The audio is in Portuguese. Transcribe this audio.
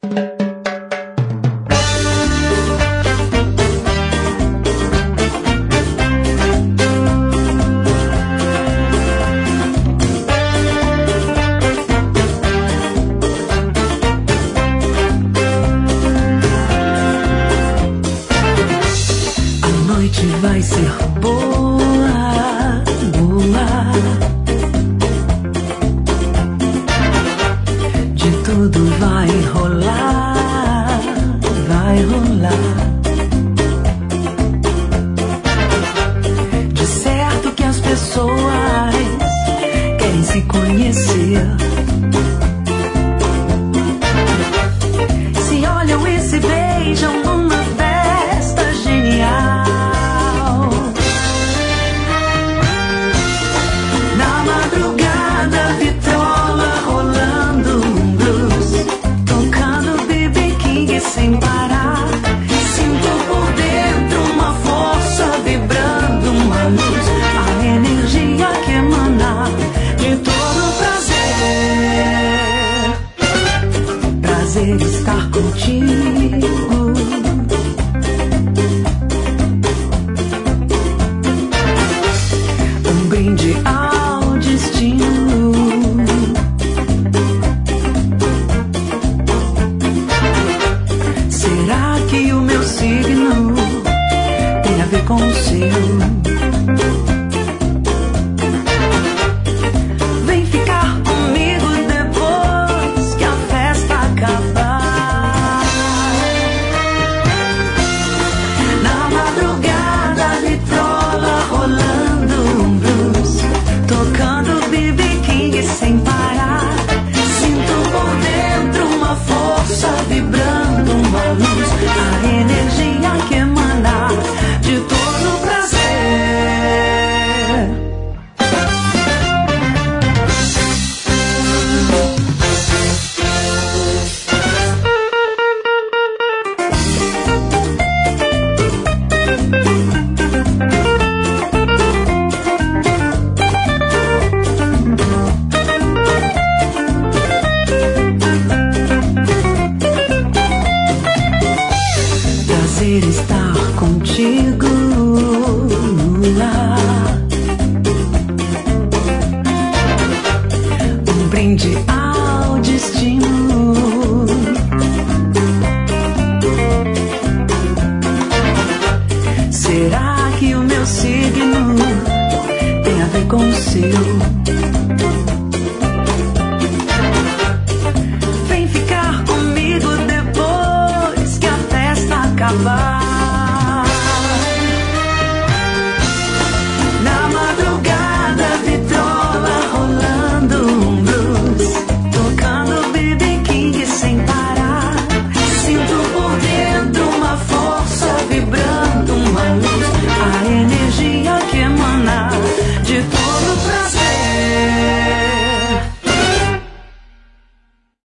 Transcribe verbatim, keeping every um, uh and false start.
Vai ser boa, boa. De tudo vai rolar, vai rolar. De certo que as pessoas querem se conhecer. Se olham e se beijam numa festa genial. Sem parar, sinto por dentro uma força vibrando, uma luz, a energia que emana de todo prazer. Prazer estar contigo. Um brinde ao destino. Será que o meu signo tem a ver com o seu? Vem ficar comigo depois que a festa acabar. Na madrugada, vitrola rolando um blues, tocando B B King sem parar. Sinto por dentro uma força vibrando, uma luz, a energia que emana de todo prazer. Prazer estar contigo no lar. Um brinde ao destino. Será que o meu signo tem a ver com o seu? Vem ficar comigo depois que a festa acabar.